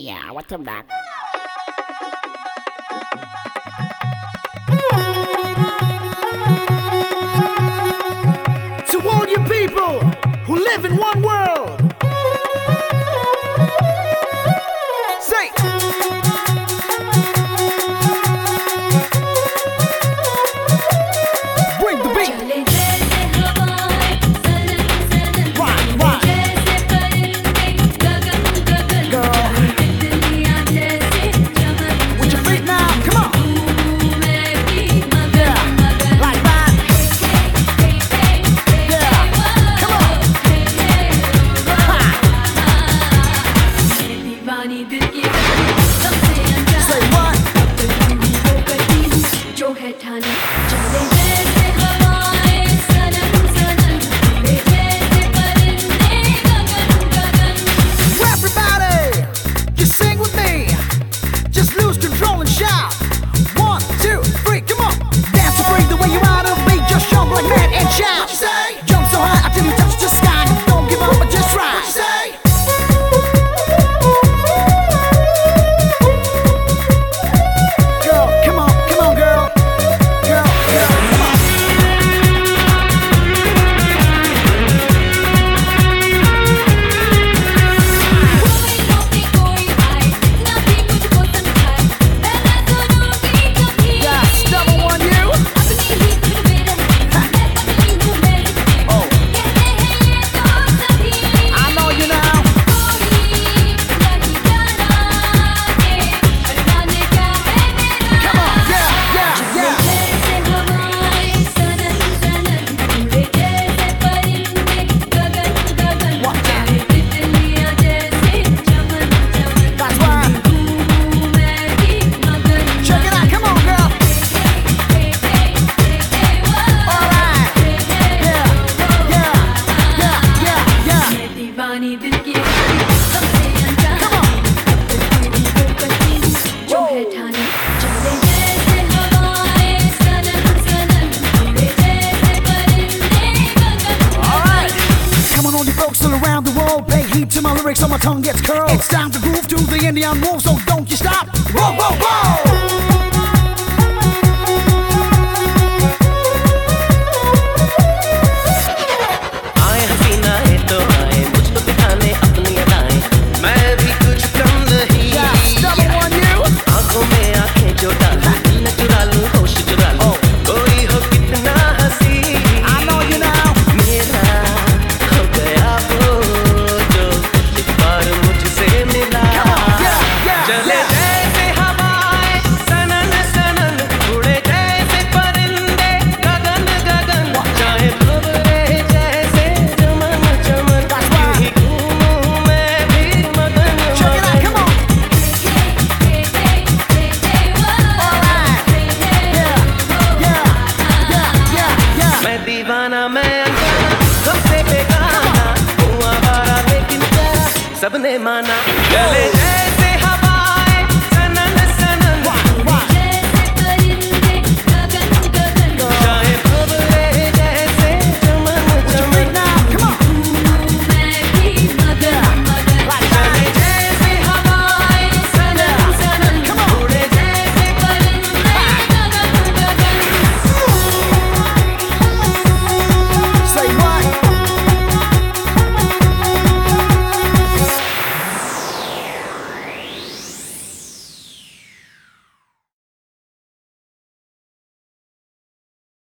yeah, what's up, that? To all you people who live in one world, say bring the beat. To my lyrics so my tongue gets curled. It's time to groove to the Indian move, so don't you stop. Whoa, whoa, whoa! सबने माना चले